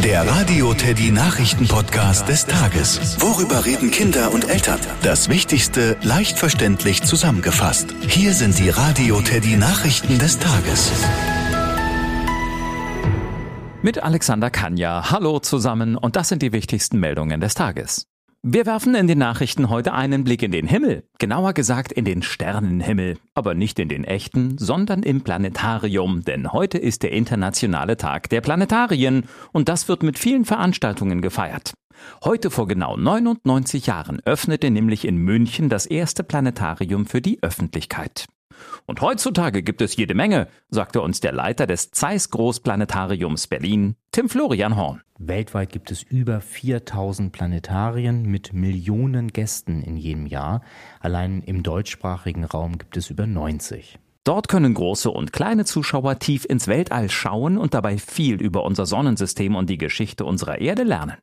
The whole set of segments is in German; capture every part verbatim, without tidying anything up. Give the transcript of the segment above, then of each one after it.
Der Radio Teddy Nachrichten-Podcast des Tages. Worüber reden Kinder und Eltern? Das Wichtigste leicht verständlich zusammengefasst. Hier sind die Radio Teddy Nachrichten des Tages. Mit Alexander Kanja. Hallo zusammen und das sind die wichtigsten Meldungen des Tages. Wir werfen in den Nachrichten heute einen Blick in den Himmel, genauer gesagt in den Sternenhimmel, aber nicht in den echten, sondern im Planetarium, denn heute ist der internationale Tag der Planetarien und das wird mit vielen Veranstaltungen gefeiert. Heute vor genau neunundneunzig Jahren öffnete nämlich in München das erste Planetarium für die Öffentlichkeit. Und heutzutage gibt es jede Menge, sagte uns der Leiter des Zeiss Großplanetariums Berlin, Tim Florian Horn. Weltweit gibt es über viertausend Planetarien mit Millionen Gästen in jedem Jahr. Allein im deutschsprachigen Raum gibt es über neunzig. Dort können große und kleine Zuschauer tief ins Weltall schauen und dabei viel über unser Sonnensystem und die Geschichte unserer Erde lernen.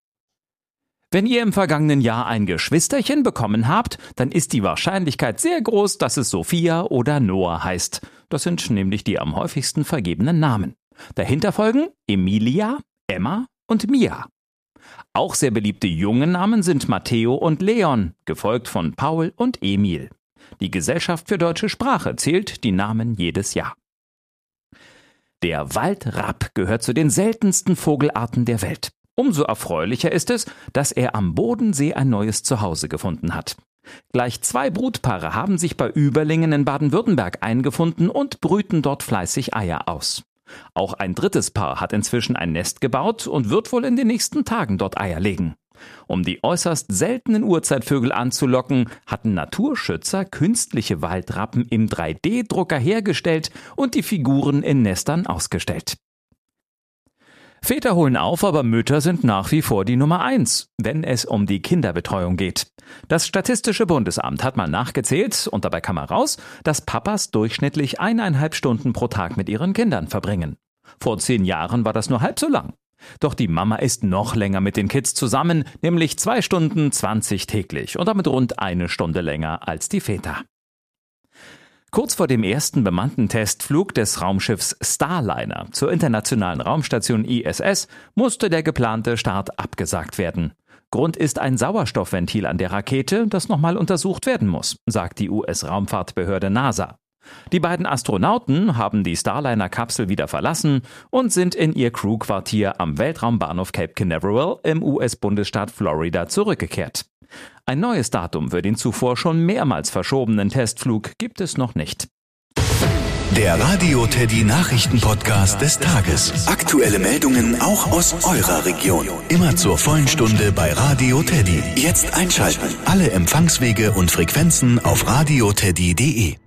Wenn ihr im vergangenen Jahr ein Geschwisterchen bekommen habt, dann ist die Wahrscheinlichkeit sehr groß, dass es Sophia oder Noah heißt. Das sind nämlich die am häufigsten vergebenen Namen. Dahinter folgen Emilia, Emma und Mia. Auch sehr beliebte junge Namen sind Matteo und Leon, gefolgt von Paul und Emil. Die Gesellschaft für deutsche Sprache zählt die Namen jedes Jahr. Der Waldrapp gehört zu den seltensten Vogelarten der Welt. Umso erfreulicher ist es, dass er am Bodensee ein neues Zuhause gefunden hat. Gleich zwei Brutpaare haben sich bei Überlingen in Baden-Württemberg eingefunden und brüten dort fleißig Eier aus. Auch ein drittes Paar hat inzwischen ein Nest gebaut und wird wohl in den nächsten Tagen dort Eier legen. Um die äußerst seltenen Urzeitvögel anzulocken, hatten Naturschützer künstliche Waldrappen im drei D Drucker hergestellt und die Figuren in Nestern ausgestellt. Väter holen auf, aber Mütter sind nach wie vor die Nummer eins, wenn es um die Kinderbetreuung geht. Das Statistische Bundesamt hat mal nachgezählt und dabei kam heraus, dass Papas durchschnittlich eineinhalb Stunden pro Tag mit ihren Kindern verbringen. Vor zehn Jahren war das nur halb so lang. Doch die Mama ist noch länger mit den Kids zusammen, nämlich zwei Stunden zwanzig täglich und damit rund eine Stunde länger als die Väter. Kurz vor dem ersten bemannten Testflug des Raumschiffs Starliner zur internationalen Raumstation I S S musste der geplante Start abgesagt werden. Grund ist ein Sauerstoffventil an der Rakete, das nochmal untersucht werden muss, sagt die U S-Raumfahrtbehörde NASA. Die beiden Astronauten haben die Starliner-Kapsel wieder verlassen und sind in ihr Crewquartier am Weltraumbahnhof Cape Canaveral im U S-Bundesstaat Florida zurückgekehrt. Ein neues Datum für den zuvor schon mehrmals verschobenen Testflug gibt es noch nicht. Der Radio Teddy Nachrichten-Podcast des Tages. Aktuelle Meldungen auch aus eurer Region. Immer zur vollen Stunde bei Radio Teddy. Jetzt einschalten. Alle Empfangswege und Frequenzen auf radioteddy punkt de.